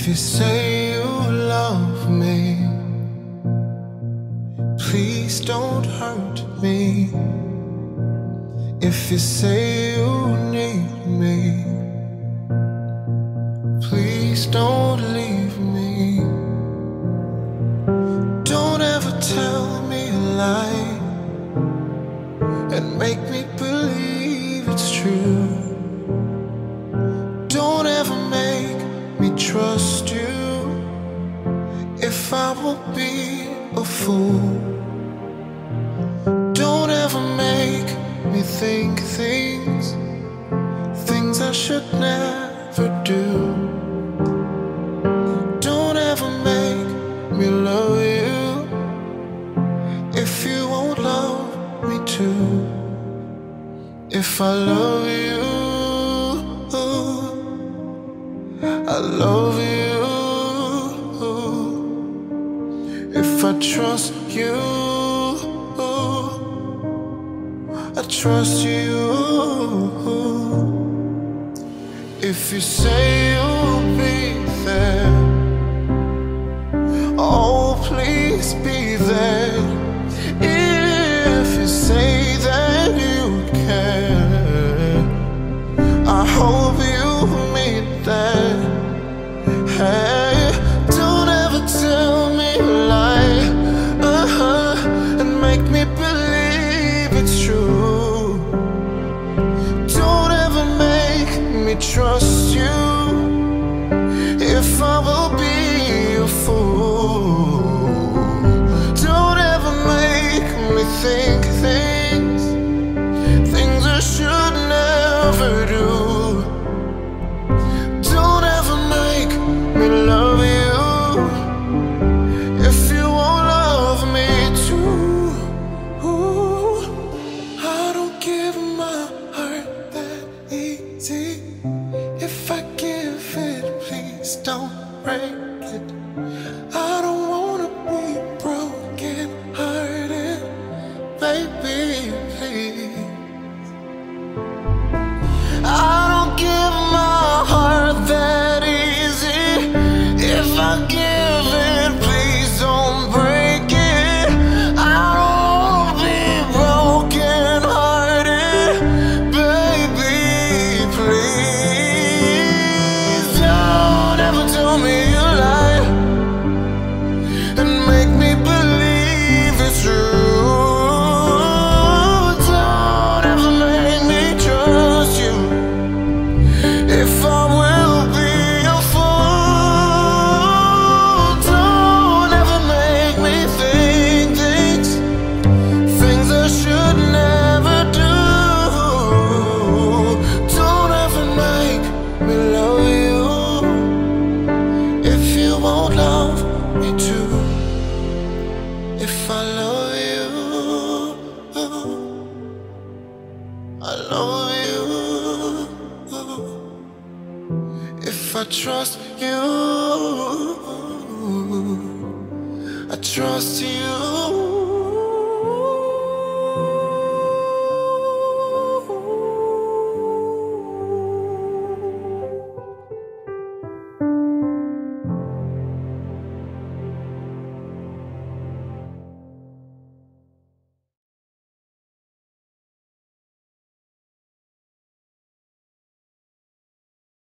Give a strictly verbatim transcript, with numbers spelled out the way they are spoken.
If you say you love me, please don't hurt me. If you say you need me, please don't leave me. Don't ever tell me a lie and make me believe it's true. Don't ever make me trust you if I will be a fool. Don't ever make me think things, things I should never do. Don't ever make me love you if you won't love me too. If I love you, I love you. If I trust you, I trust you. If you say you'll be there, oh please be there. If you say that you care, I hope you mean that. Hey, don't ever tell me a lie, uh-huh, and make me believe it's true. Don't ever make me trust you if I will be a fool. Don't ever make me think things, things I should never do. Love you if you won't love me too. Ooh, I don't give my heart that easy. If I give it, please don't break it. I don't wanna be broken hearted, baby, please. I don't give my heart that easy. If I give it, please don't break it. I don't wanna be broken hearted, baby, please. Don't ever tell me a lie and make me believe it's true. Don't ever make me trust you if I will be a fool. Don't ever make me think things, things I should never do. Don't ever make me love you if you won't love me too. If I love you, I love you. If I trust you, I trust you.